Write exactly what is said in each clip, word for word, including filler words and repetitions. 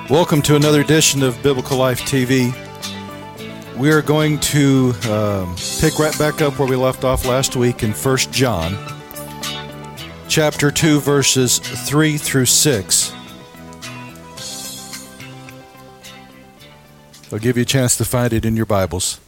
Welcome to another edition of Biblical Life T V. We are going to um, pick right back up where we left off last week in First John, chapter two, verses three through six. I'll give you a chance to find it in your Bibles.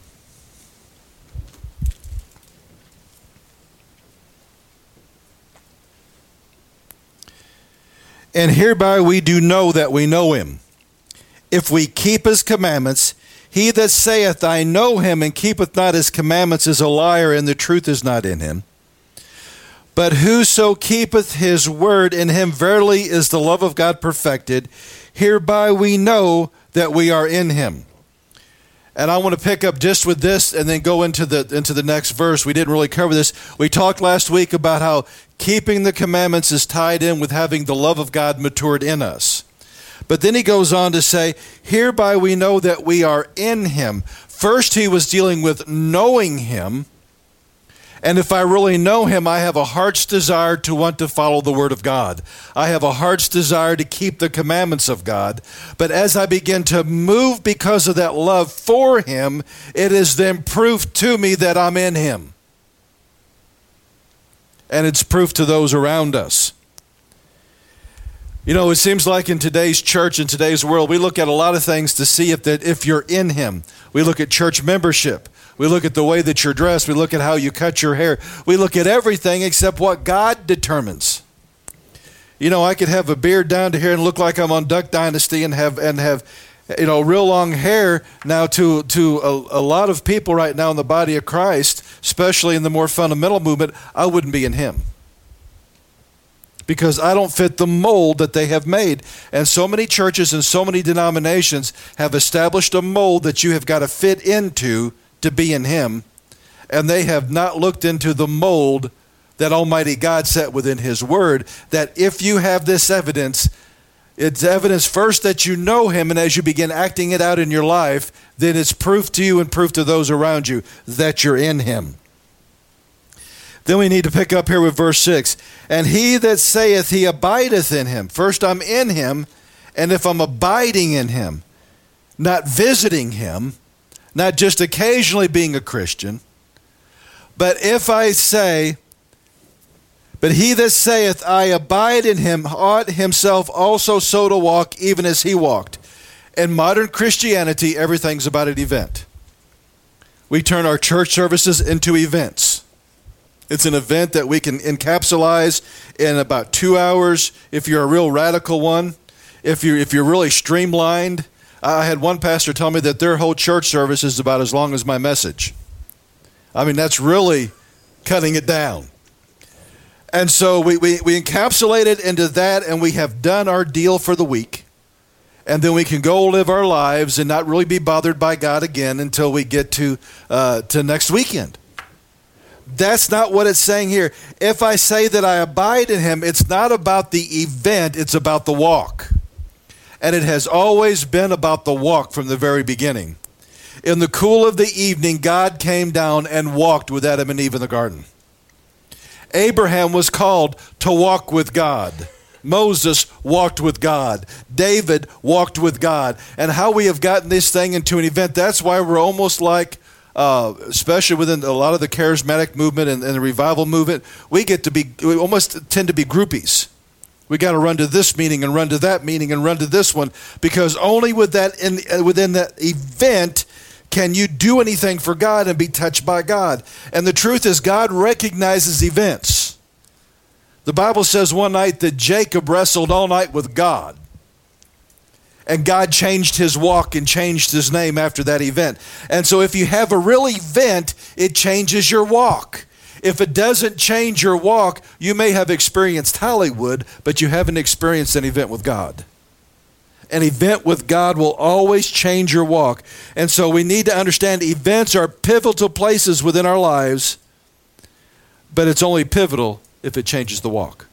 And hereby we do know that we know him, if we keep his commandments. He that saith, I know him, and keepeth not his commandments is a liar, and the truth is not in him. But whoso keepeth his word, in him verily is the love of God perfected. Hereby we know that we are in him. And I want to pick up just with this and then go into the into the next verse. We didn't really cover this. We talked last week about how keeping the commandments is tied in with having the love of God matured in us. But then he goes on to say, hereby we know that we are in him. First, he was dealing with knowing him. And if I really know him, I have a heart's desire to want to follow the word of God. I have a heart's desire to keep the commandments of God. But as I begin to move because of that love for him, it is then proof to me that I'm in him. And it's proof to those around us. You know, it seems like in today's church, in today's world, we look at a lot of things to see if that if you're in him. We look at church membership. We look at the way that you're dressed. We look at how you cut your hair. We look at everything except what God determines. You know, I could have a beard down to here and look like I'm on Duck Dynasty and have and have, you know, real long hair. Now, to to a, a lot of people right now in the body of Christ, especially in the more fundamental movement, I wouldn't be in him, because I don't fit the mold that they have made. And so many churches and so many denominations have established a mold that you have got to fit into to be in him, and they have not looked into the mold that Almighty God set within his word, that if you have this evidence, it's evidence first that you know him, and as you begin acting it out in your life, then it's proof to you and proof to those around you that you're in him. Then we need to pick up here with verse six. And he that saith he abideth in him. First, I'm in him, and if I'm abiding in him, not visiting him, not just occasionally being a Christian, but if I say, but he that saith I abide in him ought himself also so to walk, even as he walked. In modern Christianity, everything's about an event. We turn our church services into events. It's an event that we can encapsulize in about two hours if you're a real radical one. If you're, if you're really streamlined. I had one pastor tell me that their whole church service is about as long as my message. I mean, that's really cutting it down. And so we, we, we encapsulate it into that, and we have done our deal for the week. And then we can go live our lives and not really be bothered by God again until we get to uh, to next weekend. That's not what it's saying here. If I say that I abide in him, it's not about the event, it's about the walk. And it has always been about the walk from the very beginning. In the cool of the evening, God came down and walked with Adam and Eve in the garden. Abraham was called to walk with God. Moses walked with God. David walked with God. And how we have gotten this thing into an event, that's why we're almost like, Uh, especially within a lot of the charismatic movement and, and the revival movement, we get to be, we almost tend to be groupies. We got to run to this meeting and run to that meeting and run to this one, because only with that in, within that event can you do anything for God and be touched by God. And the truth is, God recognizes events. The Bible says one night that Jacob wrestled all night with God. And God changed his walk and changed his name after that event. And so if you have a real event, it changes your walk. If it doesn't change your walk, you may have experienced Hollywood, but you haven't experienced an event with God. An event with God will always change your walk. And so we need to understand events are pivotal places within our lives, but it's only pivotal if it changes the walk.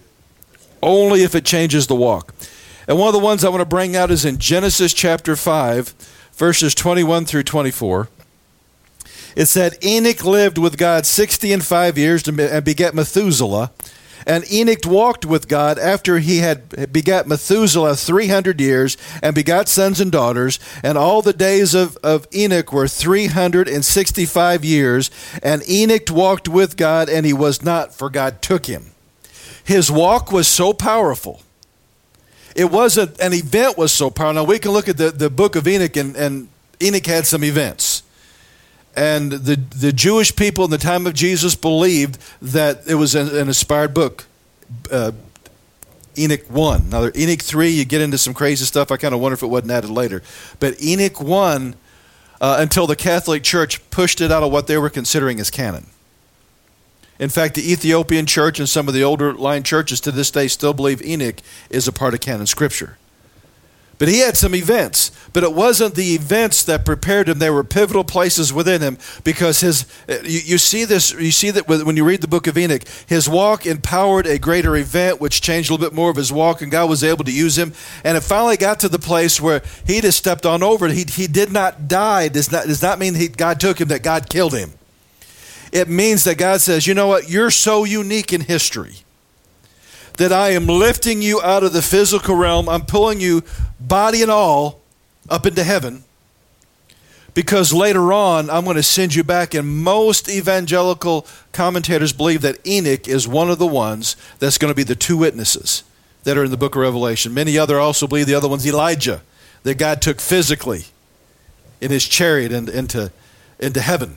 Only if it changes the walk. And one of the ones I want to bring out is in Genesis chapter five, verses twenty-one through twenty-four. It said, Enoch lived with God sixty and five years and begat Methuselah. And Enoch walked with God after he had begat Methuselah three hundred years, and begot sons and daughters. And all the days of, of Enoch were three hundred sixty-five years. And Enoch walked with God, and he was not, for God took him. His walk was so powerful. It wasn't, an event was so powerful. Now we can look at the, the book of Enoch, and, and Enoch had some events. And the, the Jewish people in the time of Jesus believed that it was an, an inspired book. Uh, Enoch one. Now, Enoch three, you get into some crazy stuff. I kind of wonder if it wasn't added later. But Enoch one, uh, until the Catholic Church pushed it out of what they were considering as canon. In fact, the Ethiopian church and some of the older line churches to this day still believe Enoch is a part of canon scripture. But he had some events, but it wasn't the events that prepared him. They were pivotal places within him, because his you, you see this, you see that when you read the book of Enoch, his walk empowered a greater event, which changed a little bit more of his walk, and God was able to use him. And it finally got to the place where he just stepped on over. He he did not die. Does not does not mean he, God took him, that God killed him. It means that God says, you know what, you're so unique in history that I am lifting you out of the physical realm. I'm pulling you, body and all, up into heaven, because later on I'm going to send you back. And most evangelical commentators believe that Enoch is one of the ones that's going to be the two witnesses that are in the book of Revelation. Many other also believe the other one's Elijah, that God took physically in his chariot into, into, into heaven.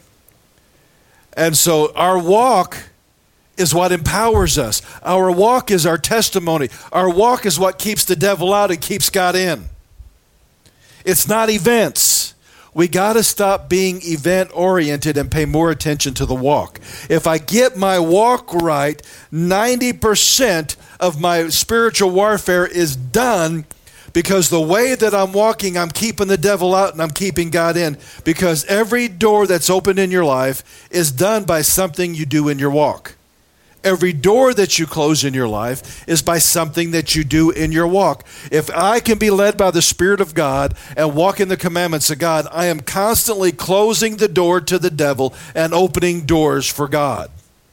And so our walk is what empowers us. Our walk is our testimony. Our walk is what keeps the devil out and keeps God in. It's not events. We got to stop being event-oriented and pay more attention to the walk. If I get my walk right, ninety percent of my spiritual warfare is done, because the way that I'm walking, I'm keeping the devil out and I'm keeping God in. Because every door that's opened in your life is done by something you do in your walk. Every door that you close in your life is by something that you do in your walk. If I can be led by the Spirit of God and walk in the commandments of God, I am constantly closing the door to the devil and opening doors for God.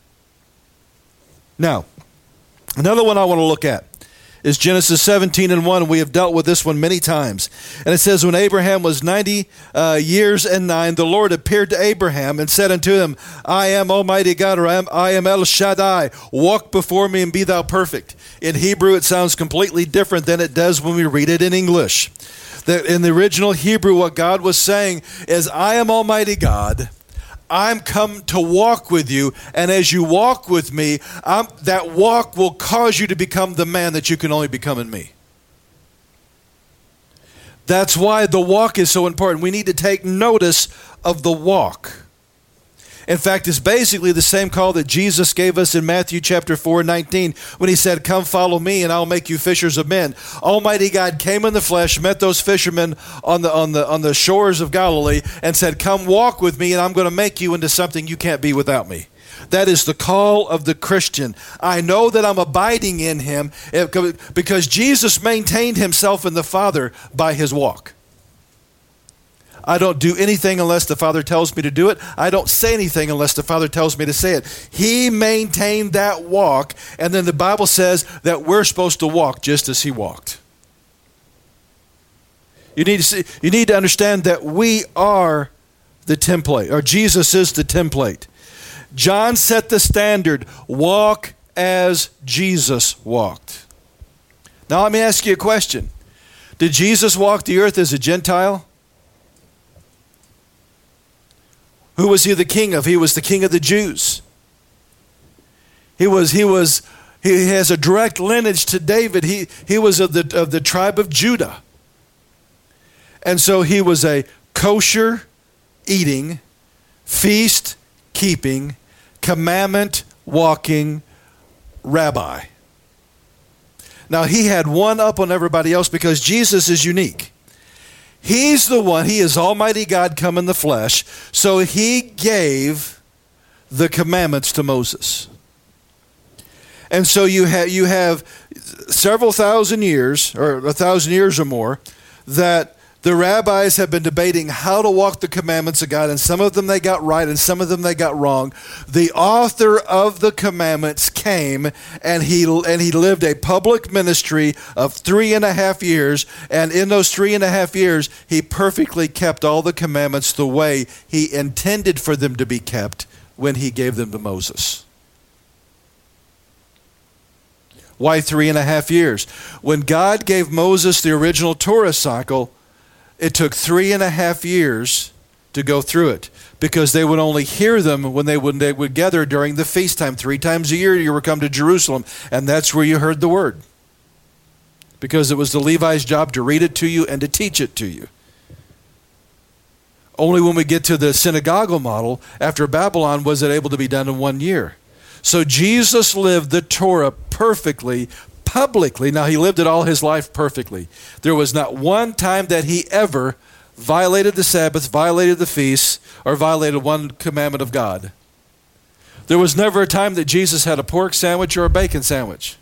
Now, another one I want to look at is Genesis seventeen and one. We have dealt with this one many times. And it says, when Abraham was ninety uh, years and nine, the Lord appeared to Abraham and said unto him, I am Almighty God, or I am, I am El Shaddai. Walk before me and be thou perfect. In Hebrew, it sounds completely different than it does when we read it in English. The, in the original Hebrew, what God was saying is, I am Almighty God. I'm come to walk with you, and as you walk with me, I'm, that walk will cause you to become the man that you can only become in me. That's why the walk is so important. We need to take notice of the walk. In fact, it's basically the same call that Jesus gave us in Matthew chapter four, nineteen, when he said, come follow me and I'll make you fishers of men. Almighty God came in the flesh, met those fishermen on the, on the, on the shores of Galilee, and said, come walk with me and I'm going to make you into something you can't be without me. That is the call of the Christian. I know that I'm abiding in him because Jesus maintained himself in the Father by his walk. I don't do anything unless the Father tells me to do it. I don't say anything unless the Father tells me to say it. He maintained that walk, and then the Bible says that we're supposed to walk just as he walked. You need to see, you need to understand that we are the template, or Jesus is the template. John set the standard. Walk as Jesus walked. Now let me ask you a question. Did Jesus walk the earth as a Gentile? Who was he the king of? He was the king of the Jews. He was, he was, he has a direct lineage to David. He, he was of the, of the tribe of Judah. And so he was a kosher eating, feast keeping, commandment walking rabbi. Now he had one up on everybody else because Jesus is unique. He's the one, he is Almighty God come in the flesh, so he gave the commandments to Moses. And so you have, you have several thousand years, or a thousand years or more, that The rabbis have been debating how to walk the commandments of God, and some of them they got right and some of them they got wrong. The author of the commandments came, and he and he lived a public ministry of three and a half years, and in those three and a half years, he perfectly kept all the commandments the way he intended for them to be kept when he gave them to Moses. Why three and a half years? When God gave Moses the original Torah cycle, it took three and a half years to go through it, because they would only hear them when they would, they would gather during the feast time. Three times a year you would come to Jerusalem, and that's where you heard the word, because it was the Levi's job to read it to you and to teach it to you. Only when we get to the synagogal model after Babylon was it able to be done in one year. So Jesus lived the Torah perfectly, publicly. Now, he lived it all his life perfectly. There was not one time that he ever violated the Sabbath, violated the feasts, or violated one commandment of God. There was never a time that Jesus had a pork sandwich or a bacon sandwich.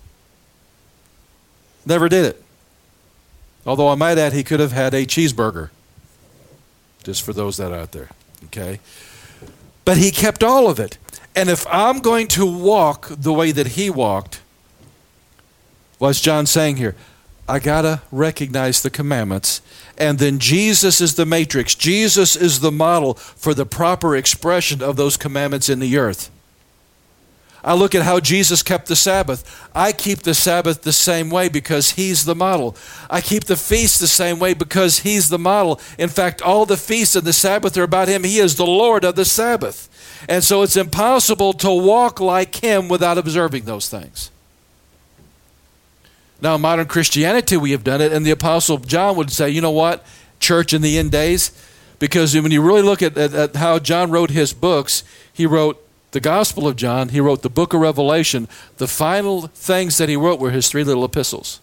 Never did it. Although I might add, he could have had a cheeseburger. Just for those that are out there. Okay? But he kept all of it. And if I'm going to walk the way that he walked, what's John saying here? I got to recognize the commandments. And then Jesus is the matrix. Jesus is the model for the proper expression of those commandments in the earth. I look at how Jesus kept the Sabbath. I keep the Sabbath the same way because he's the model. I keep the feast the same way because he's the model. In fact, all the feasts and the Sabbath are about him. He is the Lord of the Sabbath. And so it's impossible to walk like him without observing those things. Now, in modern Christianity, we have done it, and the Apostle John would say, you know what, church in the end days, because when you really look at, at, at how John wrote his books, he wrote the Gospel of John, he wrote the book of Revelation. The final things that he wrote were his three little epistles.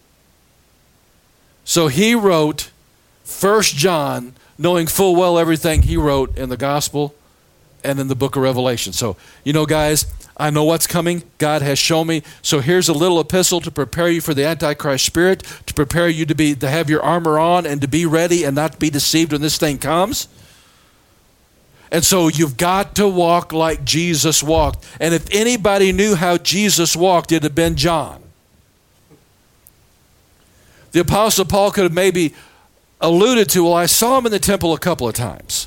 So he wrote First John, knowing full well everything he wrote in the Gospel and in the book of Revelation. So, you know, guys, I know what's coming. God has shown me. So here's a little epistle to prepare you for the Antichrist spirit, to prepare you to be to have your armor on and to be ready and not be deceived when this thing comes. And so you've got to walk like Jesus walked. And if anybody knew how Jesus walked, it'd have been John. The Apostle Paul could have maybe alluded to, well, I saw him in the temple a couple of times.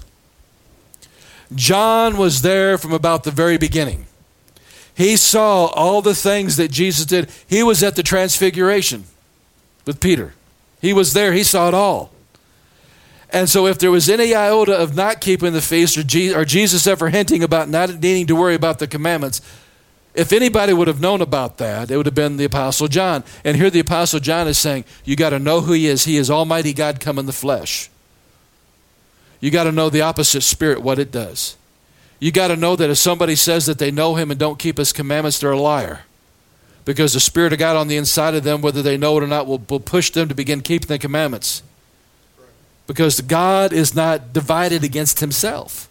John was there from about the very beginning. He saw all the things that Jesus did. He was at the Transfiguration with Peter. He was there. He saw it all. And so if there was any iota of not keeping the feast, or, Je- or Jesus ever hinting about not needing to worry about the commandments, if anybody would have known about that, it would have been the Apostle John. And here the Apostle John is saying, you got to know who he is. He is Almighty God come in the flesh. You got to know the opposite spirit, what it does. You got to know that if somebody says that they know him and don't keep his commandments, they're a liar. Because the Spirit of God on the inside of them, whether they know it or not, will, will push them to begin keeping the commandments. Because God is not divided against himself.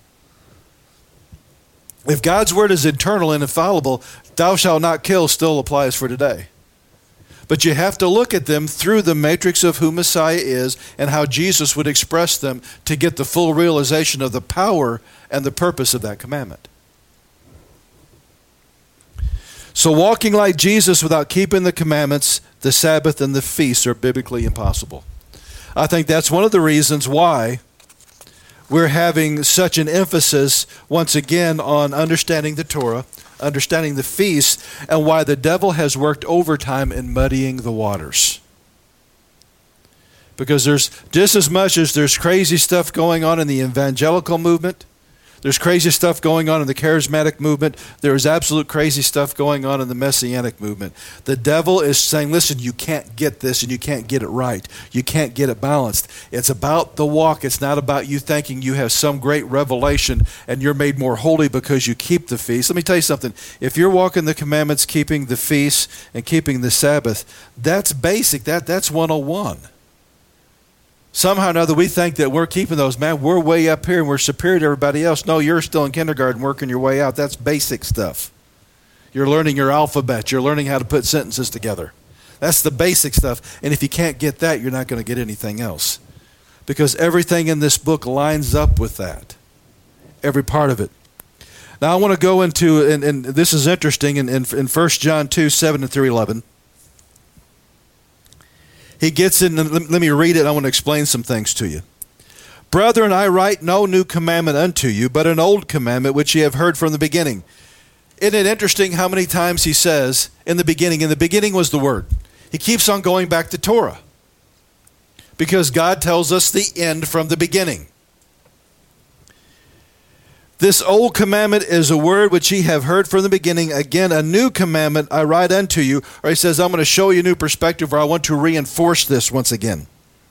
If God's word is eternal and infallible, thou shalt not kill still applies for today. But you have to look at them through the matrix of who Messiah is and how Jesus would express them to get the full realization of the power and the purpose of that commandment. So walking like Jesus without keeping the commandments, the Sabbath, and the feasts are biblically impossible. I think that's one of the reasons why we're having such an emphasis, once again, on understanding the Torah, understanding the feast, and why the devil has worked overtime in muddying the waters. Because there's just as much as there's crazy stuff going on in the evangelical movement, there's crazy stuff going on in the charismatic movement, there's absolute crazy stuff going on in the messianic movement. The devil is saying, listen, you can't get this and you can't get it right. You can't get it balanced. It's about the walk. It's not about you thinking you have some great revelation and you're made more holy because you keep the feast. Let me tell you something. If you're walking the commandments, keeping the feast, and keeping the Sabbath, that's basic. That, that's one oh one. Somehow or another, we think that we're keeping those. Man, we're way up here and we're superior to everybody else. No, you're still in kindergarten working your way out. That's basic stuff. You're learning your alphabet. You're learning how to put sentences together. That's the basic stuff. And if you can't get that, you're not going to get anything else. because everything in this book lines up with that. Every part of it. Now I want to go into, and, and this is interesting, in, in, in First John two, seven through eleven. He gets in, and let me read it, I want to explain some things to you. Brethren, I write no new commandment unto you, but an old commandment which ye have heard from the beginning. Isn't it interesting how many times he says, in the beginning, in the beginning was the Word. He keeps on going back to Torah. Because God tells us the end from the beginning. This old commandment is a word which ye have heard from the beginning. Again, a new commandment I write unto you. Or he says, I'm going to show you a new perspective, or I want to reinforce this once again.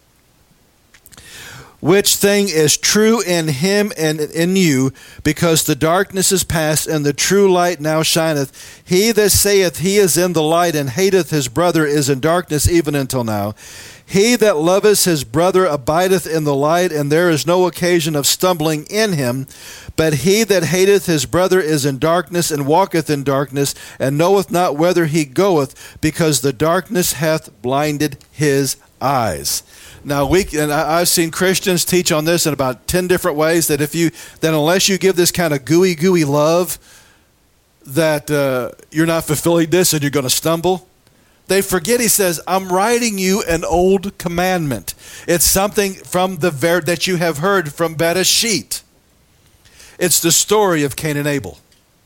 Which thing is true in him and in you, because the darkness is past, and the true light now shineth. He that saith he is in the light, and hateth his brother, is in darkness even until now. He that loveth his brother abideth in the light, and there is no occasion of stumbling in him. But he that hateth his brother is in darkness, and walketh in darkness, and knoweth not whither he goeth, because the darkness hath blinded his eyes. Now, we and I've seen Christians teach on this in about ten different ways, that if you, that unless you give this kind of gooey, gooey love, that uh, you're not fulfilling this and you're going to stumble. They forget, he says, I'm writing you an old commandment. It's something from the ver- that you have heard from Bereshit. It's the story of Cain and Abel.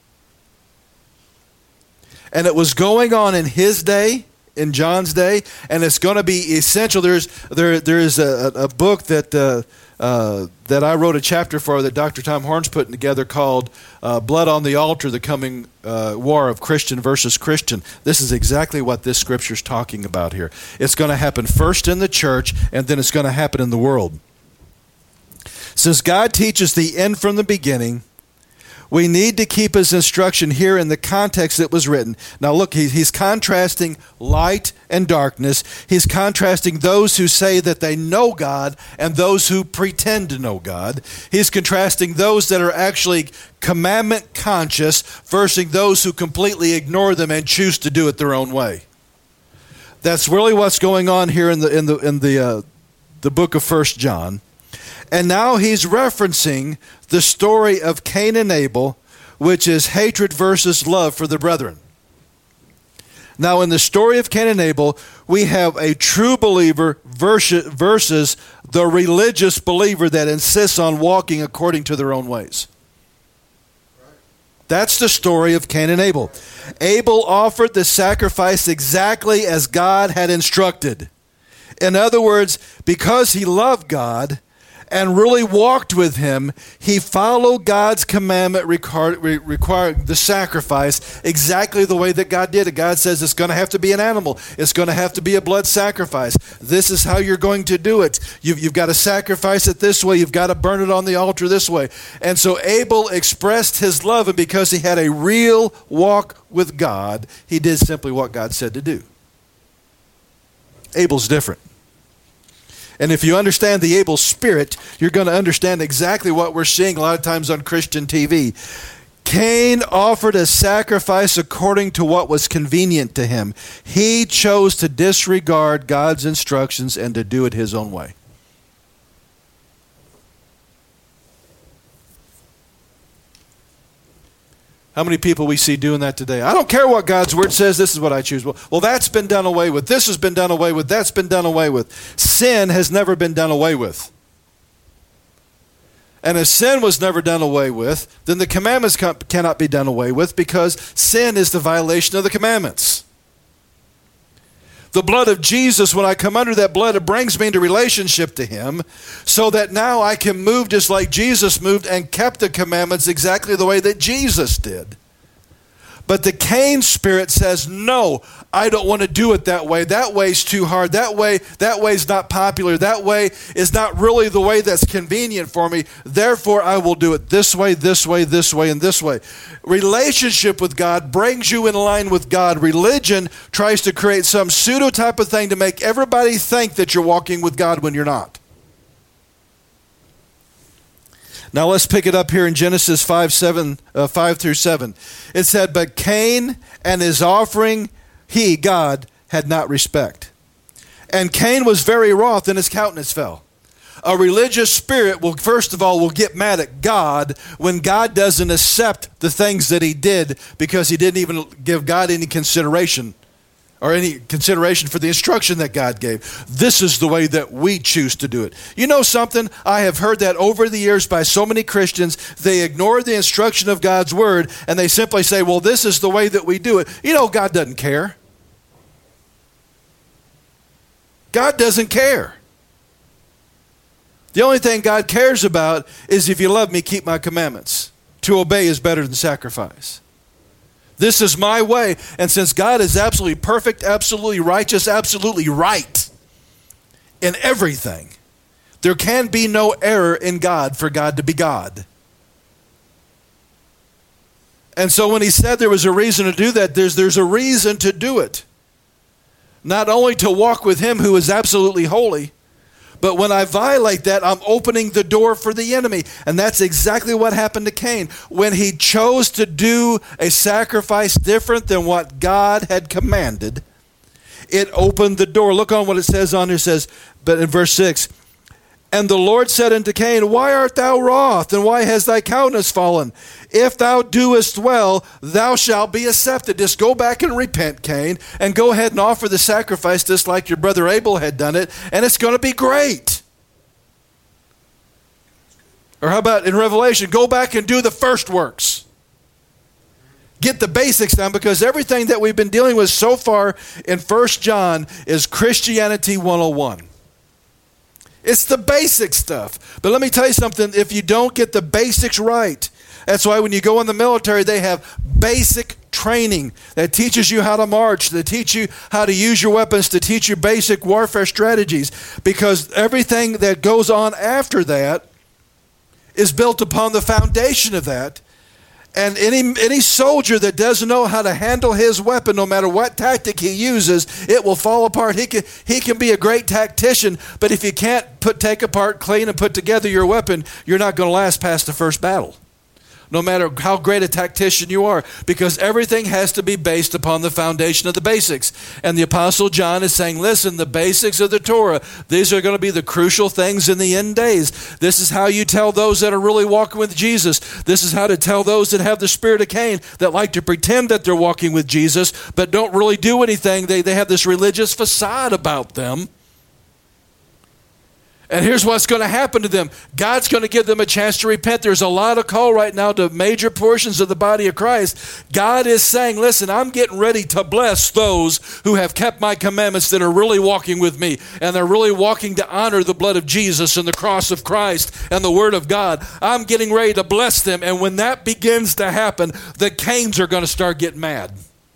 And it was going on in his day, in John's day, and it's going to be essential. There's there there is a, a book that uh, uh, that I wrote a chapter for, that Doctor Tom Horn's putting together, called uh, Blood on the Altar, the Coming uh, War of Christian versus Christian. This is exactly what this scripture is talking about here. It's going to happen first in the church, and then it's going to happen in the world. Since God teaches the end from the beginning, we need to keep his instruction here in the context it was written. Now look, he, he's contrasting light and darkness. He's contrasting those who say that they know God and those who pretend to know God. He's contrasting those that are actually commandment conscious versus those who completely ignore them and choose to do it their own way. That's really what's going on here in the in the in the uh, the book of First John. And now he's referencing the story of Cain and Abel, which is hatred versus love for the brethren. Now, in the story of Cain and Abel, we have a true believer versus the religious believer that insists on walking according to their own ways. That's the story of Cain and Abel. Abel offered the sacrifice exactly as God had instructed. In other words, because he loved God and really walked with him, he followed God's commandment requiring the sacrifice exactly the way that God did it. God says it's going to have to be an animal. It's going to have to be a blood sacrifice. This is how you're going to do it. You've, you've got to sacrifice it this way. You've got to burn it on the altar this way. And so Abel expressed his love, and because he had a real walk with God, he did simply what God said to do. Abel's different. And if you understand the Abel spirit, you're going to understand exactly what we're seeing a lot of times on Christian T V. Cain offered a sacrifice according to what was convenient to him. He chose to disregard God's instructions and to do it his own way. How many people we see doing that today? I don't care what God's word says, this is what I choose. Well, well, that's been done away with. This has been done away with. That's been done away with. Sin has never been done away with. And if sin was never done away with, then the commandments cannot be done away with, because sin is the violation of the commandments. The blood of Jesus, when I come under that blood, it brings me into relationship to him, so that now I can move just like Jesus moved and kept the commandments exactly the way that Jesus did. But the Cain spirit says, no, I don't want to do it that way. That way's too hard. That way, that way's not popular. That way is not really the way that's convenient for me. Therefore, I will do it this way, this way, this way, and this way. Relationship with God brings you in line with God. Religion tries to create some pseudo type of thing to make everybody think that you're walking with God when you're not. Now let's pick it up here in Genesis five, seven, uh, five through seven. It said, but Cain and his offering, he, God, had not respect. And Cain was very wroth, and his countenance fell. A religious spirit will, first of all, will get mad at God when God doesn't accept the things that he did because he didn't even give God any consideration or any consideration for the instruction that God gave. This is the way that we choose to do it. You know something? I have heard that over the years by so many Christians. They ignore the instruction of God's word and they simply say, well, this is the way that we do it. You know, God doesn't care. God doesn't care. The only thing God cares about is if you love me, keep my commandments. To obey is better than sacrifice. This is my way. And since God is absolutely perfect, absolutely righteous, absolutely right in everything, there can be no error in God for God to be God. And so when he said there was a reason to do that, there's, there's a reason to do it. Not only to walk with him who is absolutely holy, but when I violate that, I'm opening the door for the enemy. And that's exactly what happened to Cain. When he chose to do a sacrifice different than what God had commanded, it opened the door. Look on what it says on here. It says, but in verse six, and the Lord said unto Cain, why art thou wroth, and why has thy countenance fallen? If thou doest well, thou shalt be accepted. Just go back and repent, Cain, and go ahead and offer the sacrifice just like your brother Abel had done it, and it's going to be great. Or how about in Revelation, go back and do the first works. Get the basics down, because everything that we've been dealing with so far in First John is Christianity one oh one. It's the basic stuff. But let me tell you something, if you don't get the basics right, that's why when you go in the military, they have basic training that teaches you how to march, that teach you how to use your weapons, to teach you basic warfare strategies, because everything that goes on after that is built upon the foundation of that. And any any soldier that doesn't know how to handle his weapon, no matter what tactic he uses, it will fall apart. He can he can be a great tactician, but if you can't put take apart, clean, and put together your weapon, you're not going to last past the first battle. No matter how great a tactician you are, because everything has to be based upon the foundation of the basics. And the Apostle John is saying, listen, the basics of the Torah, these are going to be the crucial things in the end days. This is how you tell those that are really walking with Jesus. This is how to tell those that have the spirit of Cain, that like to pretend that they're walking with Jesus, but don't really do anything. They, they have this religious facade about them. And here's what's going to happen to them. God's going to give them a chance to repent. There's a lot of call right now to major portions of the body of Christ. God is saying, listen, I'm getting ready to bless those who have kept my commandments, that are really walking with me, and they're really walking to honor the blood of Jesus and the cross of Christ and the word of God. I'm getting ready to bless them. And when that begins to happen, the Cains are going to start getting mad.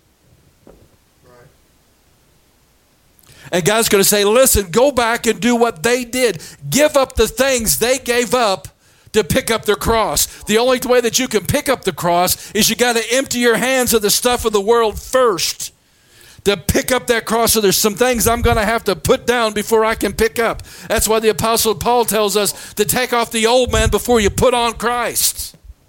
And God's going to say, listen, go back and do what they did. Give up the things they gave up to pick up their cross. The only way that you can pick up the cross is you got to empty your hands of the stuff of the world first to pick up that cross. So there's some things I'm going to have to put down before I can pick up. That's why the Apostle Paul tells us to take off the old man before you put on Christ.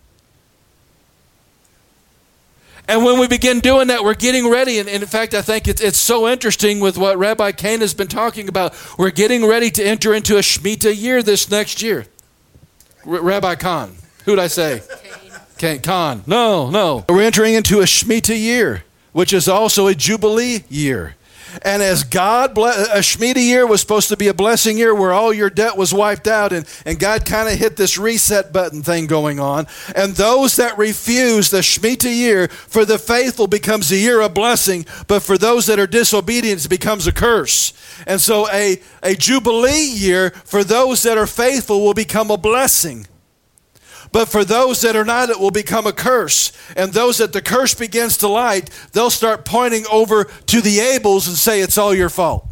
And when we begin doing that, we're getting ready. And, and in fact, I think it's, it's so interesting with what Rabbi Cain has been talking about. We're getting ready to enter into a Shemitah year this next year. R- Rabbi Khan. Who'd I say? Cain. Khan. No, no. We're entering into a Shemitah year, which is also a Jubilee year. And as God, ble- a Shemitah year was supposed to be a blessing year where all your debt was wiped out, and, and God kind of hit this reset button thing going on. And those that refuse the Shemitah year, for the faithful becomes a year of blessing, but for those that are disobedient, it becomes a curse. And so a, a Jubilee year for those that are faithful will become a blessing. But for those that are not, it will become a curse. And those that the curse begins to light, they'll start pointing over to the Abels and say, it's all your fault.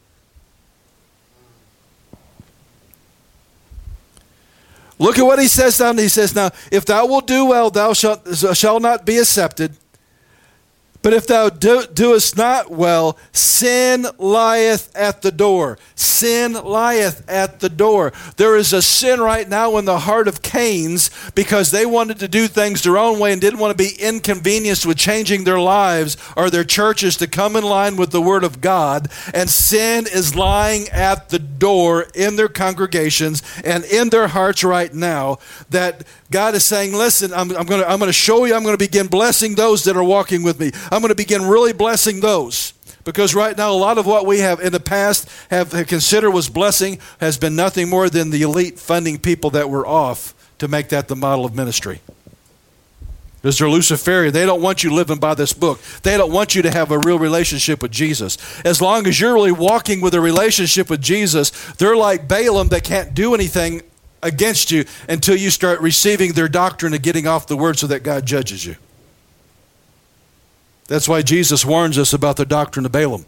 Look at what he says down there. He says, now, if thou wilt do well, thou shalt, shalt not be accepted. But if thou do, doest not well, sin lieth at the door. Sin lieth at the door. There is a sin right now in the heart of Cain's because they wanted to do things their own way and didn't want to be inconvenienced with changing their lives or their churches to come in line with the Word of God. And sin is lying at the door in their congregations and in their hearts right now, that God is saying, listen, I'm, I'm going to I'm going to show you, I'm going to begin blessing those that are walking with me. I'm going to begin really blessing those. Because right now, a lot of what we have in the past have, have considered was blessing has been nothing more than the elite funding people that were off to make that the model of ministry. Because they're Luciferian. They don't want you living by this book. They don't want you to have a real relationship with Jesus. As long as you're really walking with a relationship with Jesus, they're like Balaam that can't do anything against you until you start receiving their doctrine of getting off the word so that God judges you. That's why Jesus warns us about the doctrine of Balaam.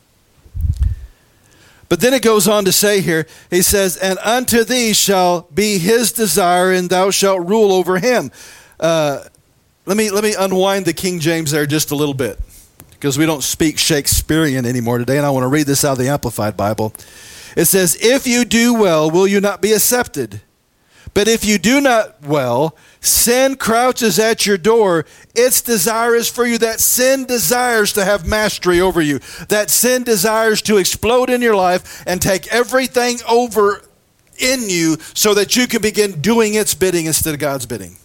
But then it goes on to say here, he says, and unto thee shall be his desire, and thou shalt rule over him. Uh, let me let me unwind the King James there just a little bit, because we don't speak Shakespearean anymore today, and I want to read this out of the Amplified Bible. It says, if you do well, will you not be accepted? But if you do not well, sin crouches at your door. Its desire is for you. That sin desires to have mastery over you. That sin desires to explode in your life and take everything over in you so that you can begin doing its bidding instead of God's bidding.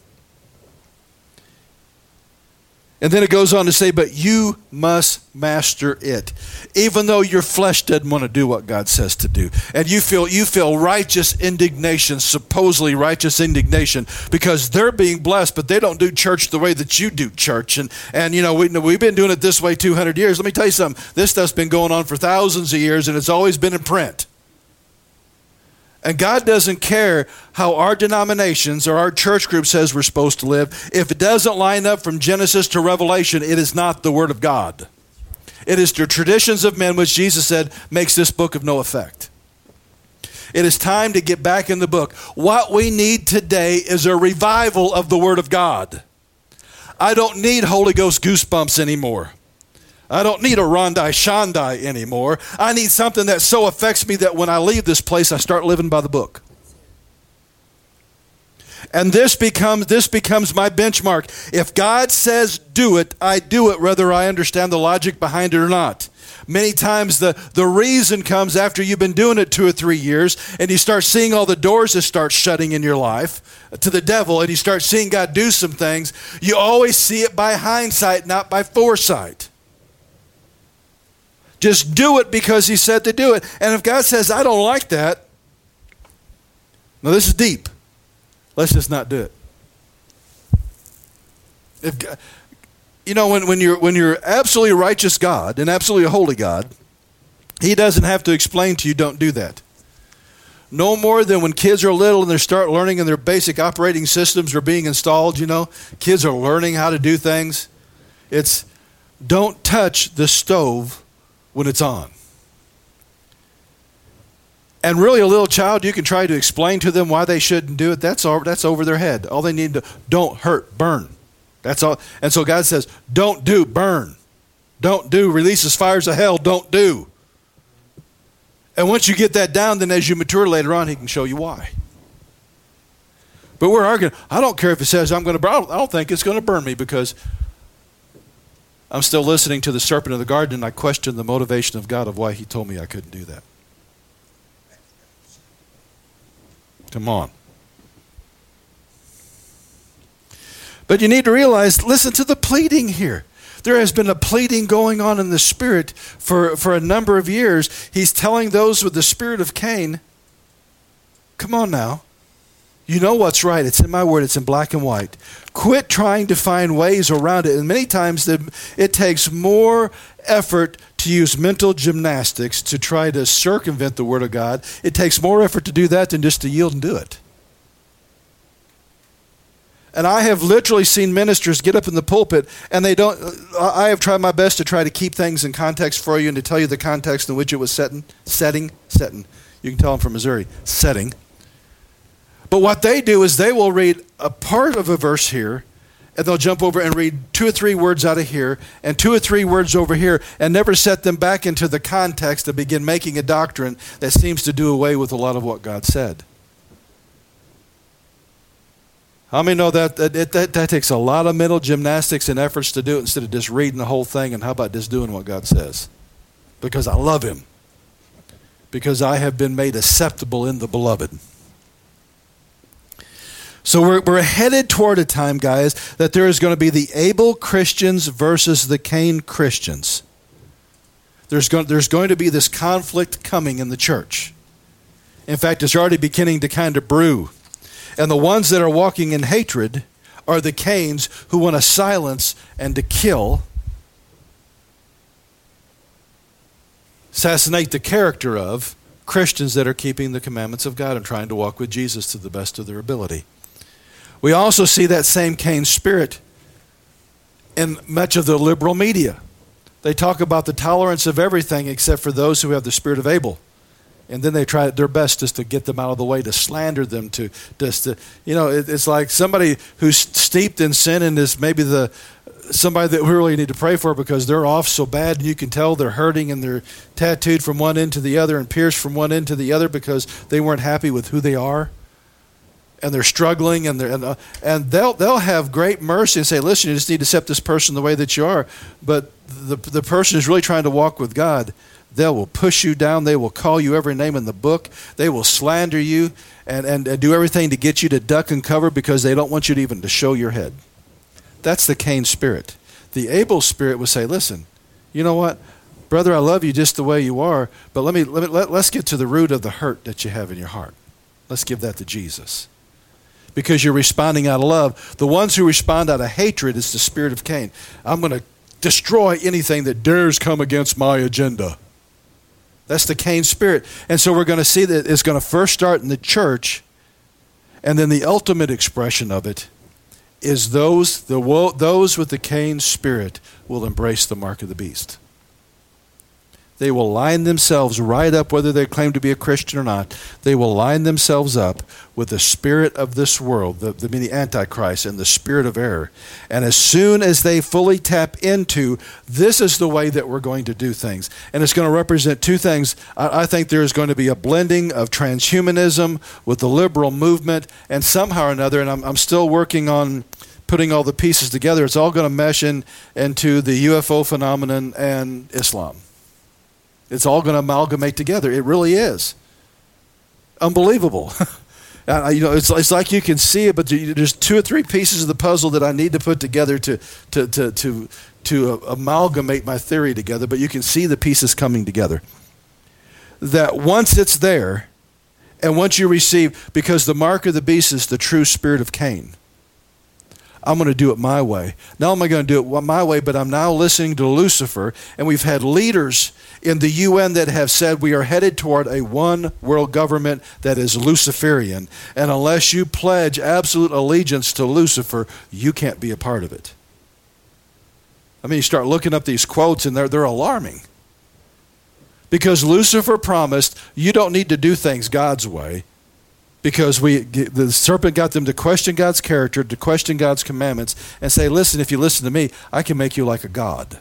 And then it goes on to say, but you must master it. Even though your flesh doesn't want to do what God says to do. And you feel you feel righteous indignation, supposedly righteous indignation, because they're being blessed, but they don't do church the way that you do church. And, and you know, we, we've been doing it this way two hundred years. Let me tell you something. This stuff's been going on for thousands of years, and it's always been in print. And God doesn't care how our denominations or our church group says we're supposed to live. If it doesn't line up from Genesis to Revelation, it is not the Word of God. It is the traditions of men, which Jesus said makes this book of no effect. It is time to get back in the book. What we need today is a revival of the Word of God. I don't need Holy Ghost goosebumps anymore. I don't need a Rondai Shandai anymore. I need something that so affects me that when I leave this place, I start living by the book. And this becomes this becomes my benchmark. If God says do it, I do it, whether I understand the logic behind it or not. Many times the, the reason comes after you've been doing it two or three years and you start seeing all the doors that start shutting in your life to the devil, and you start seeing God do some things. You always see it by hindsight, not by foresight. Just do it because he said to do it. And if God says, I don't like that, now this is deep. Let's just not do it. If God, you know, when, when you're when you're absolutely righteous God and absolutely holy God, he doesn't have to explain to you, don't do that. No more than when kids are little and they start learning and their basic operating systems are being installed, you know. Kids are learning how to do things. It's don't touch the stove when it's on. And really, a little child, you can try to explain to them why they shouldn't do it. That's all, that's over their head. All they need to, don't hurt, burn. That's all. And so God says, don't do, burn. Don't do, releases fires of hell, don't do. And once you get that down, then as you mature later on, he can show you why. But we're arguing, I don't care if it says I'm going to burn. I don't think it's going to burn me because I'm still listening to the serpent in the garden, and I question the motivation of God of why he told me I couldn't do that. Come on. But you need to realize, listen to the pleading here. There has been a pleading going on in the spirit for, for a number of years. He's telling those with the spirit of Cain, come on now. You know what's right. It's in my word. It's in black and white. Quit trying to find ways around it. And many times it takes more effort to use mental gymnastics to try to circumvent the word of God. It takes more effort to do that than just to yield and do it. And I have literally seen ministers get up in the pulpit and they don't, I have tried my best to try to keep things in context for you and to tell you the context in which it was setting, setting, setting. You can tell I'm from Missouri, setting. But what they do is they will read a part of a verse here and they'll jump over and read two or three words out of here and two or three words over here and never set them back into the context to begin making a doctrine that seems to do away with a lot of what God said. How many know that that, it, that that takes a lot of mental gymnastics and efforts to do it instead of just reading the whole thing? And how about just doing what God says? Because I love him. Because I have been made acceptable in the beloved. So we're, we're headed toward a time, guys, that there is going to be the Abel Christians versus the Cain Christians. There's going, there's going to be this conflict coming in the church. In fact, it's already beginning to kind of brew. And the ones that are walking in hatred are the Cains who want to silence and to kill, assassinate the character of Christians that are keeping the commandments of God and trying to walk with Jesus to the best of their ability. We also see that same Cain spirit in much of the liberal media. They talk about the tolerance of everything except for those who have the spirit of Abel. And then they try their best just to get them out of the way, to slander them, to just to, you know, it, it's like somebody who's steeped in sin and is maybe the somebody that we really need to pray for because they're off so bad and you can tell they're hurting and they're tattooed from one end to the other and pierced from one end to the other because they weren't happy with who they are. And they're struggling, and they're and, uh, and they'll they'll have great mercy and say, "Listen, you just need to accept this person the way that you are." But the the person who's really trying to walk with God, they will push you down. They will call you every name in the book. They will slander you and, and, and do everything to get you to duck and cover because they don't want you to even to show your head. That's the Cain spirit. The Abel spirit would say, "Listen, you know what, brother? I love you just the way you are, but let me let me let, let's get to the root of the hurt that you have in your heart. Let's give that to Jesus." Because you're responding out of love. The ones who respond out of hatred is the spirit of Cain. I'm going to destroy anything that dares come against my agenda. That's the Cain spirit. And so we're going to see that it's going to first start in the church, and then the ultimate expression of it is those, the, those with the Cain spirit will embrace the mark of the beast. They will line themselves right up, whether they claim to be a Christian or not. They will line themselves up with the spirit of this world, the, the, the Antichrist, and the spirit of error. And as soon as they fully tap into, this is the way that we're going to do things. And it's going to represent two things. I, I think there's going to be a blending of transhumanism with the liberal movement, and somehow or another, and I'm, I'm still working on putting all the pieces together, it's all going to mesh in into the U F O phenomenon and Islam. It's all going to amalgamate together. It really is. Unbelievable. uh, you know, it's, it's like you can see it, but there's two or three pieces of the puzzle that I need to put together to to to to, to uh, amalgamate my theory together, but you can see the pieces coming together. That once it's there, and once you receive, because the mark of the beast is the true spirit of Cain. I'm going to do it my way. Not only am I going to do it my way, but I'm now listening to Lucifer, and we've had leaders in the U N that have said we are headed toward a one world government that is Luciferian, and unless you pledge absolute allegiance to Lucifer, you can't be a part of it. I mean, you start looking up these quotes, and they're, they're alarming. Because Lucifer promised, you don't need to do things God's way, because we, the serpent got them to question God's character, to question God's commandments, and say, listen, if you listen to me, I can make you like a god.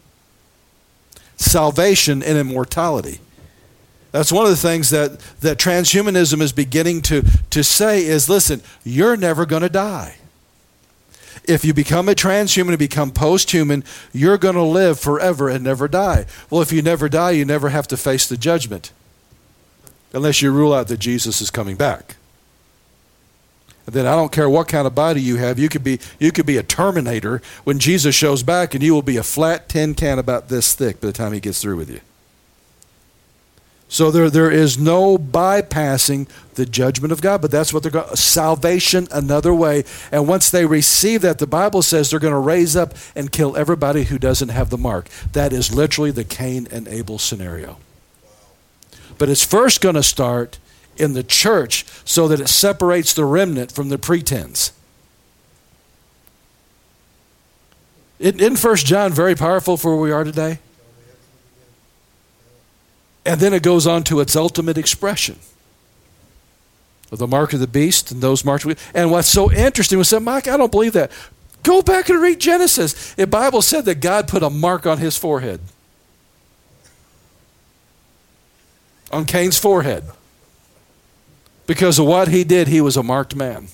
Salvation and immortality. That's one of the things that, that transhumanism is beginning to, to say is, listen, you're never going to die. If you become a transhuman and become post-human, you're going to live forever and never die. Well, if you never die, you never have to face the judgment. Unless you rule out that Jesus is coming back. And then I don't care what kind of body you have. You could be you could be a Terminator when Jesus shows back, and you will be a flat tin can about this thick by the time he gets through with you. So there, there is no bypassing the judgment of God, but that's what they're going to, salvation another way. And once they receive that, the Bible says they're going to raise up and kill everybody who doesn't have the mark. That is literally the Cain and Abel scenario. But it's first going to start in the church so that it separates the remnant from the pretense. Isn't First John very powerful for where we are today? And then it goes on to its ultimate expression of the mark of the beast and those marks. And what's so interesting was that, Mike, I don't believe that. Go back and read Genesis. The Bible said that God put a mark on his forehead. On Cain's forehead. Because of what he did, he was a marked man.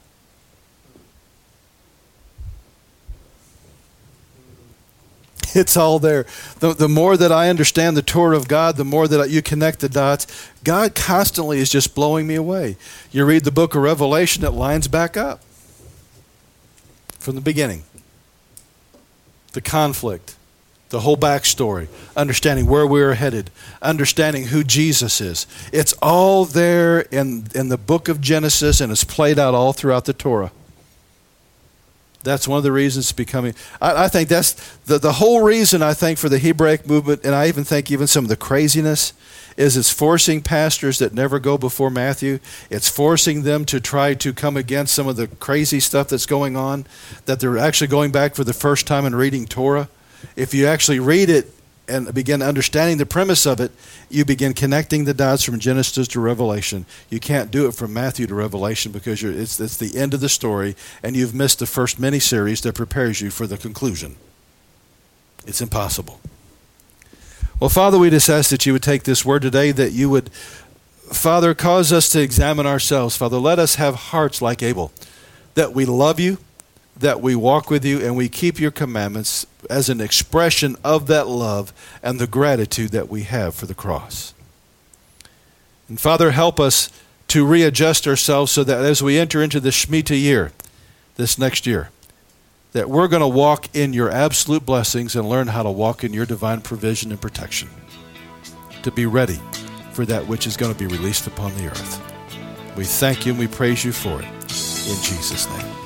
It's all there. The, the more that I understand the Torah of God, the more that you connect the dots, God constantly is just blowing me away. You read the book of Revelation, it lines back up from the beginning. The conflict, the whole backstory, understanding where we're headed, understanding who Jesus is. It's all there in, in the book of Genesis, and it's played out all throughout the Torah. That's one of the reasons it's becoming, I, I think that's the, the whole reason I think for the Hebraic movement, and I even think even some of the craziness, is it's forcing pastors that never go before Matthew. It's forcing them to try to come against some of the crazy stuff that's going on, that they're actually going back for the first time and reading Torah. If you actually read it and begin understanding the premise of it, you begin connecting the dots from Genesis to Revelation. You can't do it from Matthew to Revelation because you're, it's, it's the end of the story, and you've missed the first mini-series that prepares you for the conclusion. It's impossible. Well, Father, we just ask that you would take this word today, that you would, Father, cause us to examine ourselves. Father, let us have hearts like Abel, that we love you, that we walk with you, and we keep your commandments as an expression of that love and the gratitude that we have for the cross. And Father, help us to readjust ourselves so that as we enter into the Shemitah year, this next year, that we're going to walk in your absolute blessings and learn how to walk in your divine provision and protection, to be ready for that which is going to be released upon the earth. We thank you and we praise you for it. In Jesus' name.